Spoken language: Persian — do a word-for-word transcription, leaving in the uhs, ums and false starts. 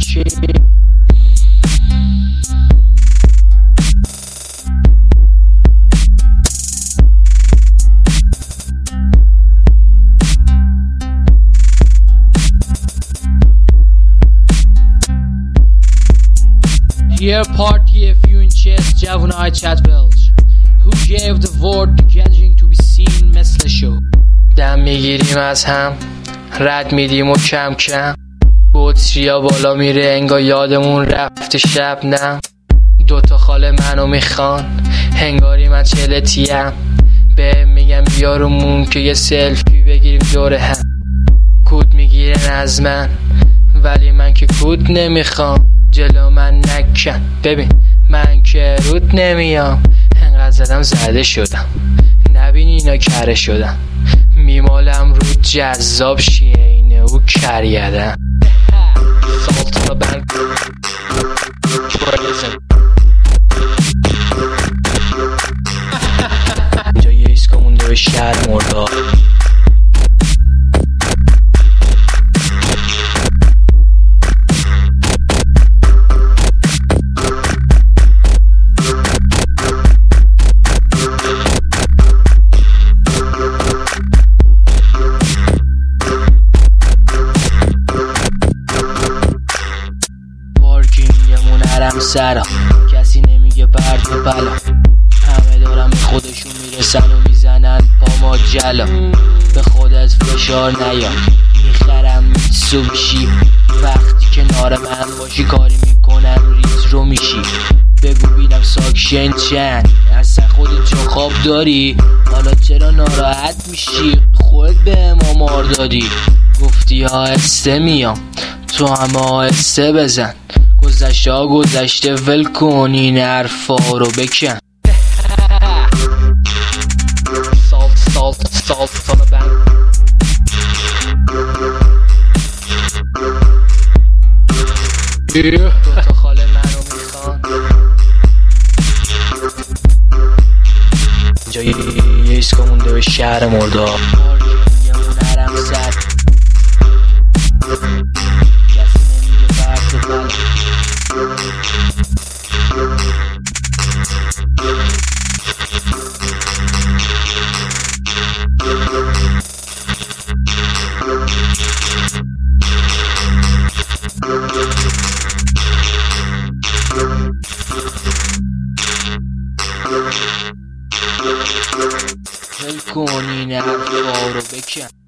چی؟ Here party a few inches جوونای چت بلج Who gave the word to gathering to be seen مثل شو دم میگیریم از هم رد میدیم و کم کم بطریا بالا میره انگا یادمون رفت شب نم دوتا خاله منو میخوان هنگاری من چلتیم به میگم بیارمون که یه سلفی بگیریم دور هم کود میگیرن از من ولی من که کود نمیخوام جلو من نکن ببین من که رود نمیام انقدر زدم زده شدم نبین اینا کره شدم میمالم رو جذاب شیه اینه و کریدم سالتا بند اینجا یه ایسکا مونده به شهر مردا نرم سرم کسی نمیگه برد و بلا همه دارم به خودشون میرسن و میزنن پا ما جلا به خودت فشار نیار میخرم میتسوبیشی وقتی کنار من باشی کاری میکنم ریز رو میشی بگو بینم ساکشن چند اصلا خودت چون خواب داری حالا چرا ناراحت میشی خودت به ما مار دادی گفتی آهسته میام تو هم آهسته بزن گذشته ها گذشته ول کن این حرفا رو بکن سالت سالت سالت سالت بند دوتا خاله منو میخوان اینجا یه ایسکا مونده به شهر مردا پارکینگمون هرم سر کسی نمیگه برد و بلا ول کن این حرفا رو بکن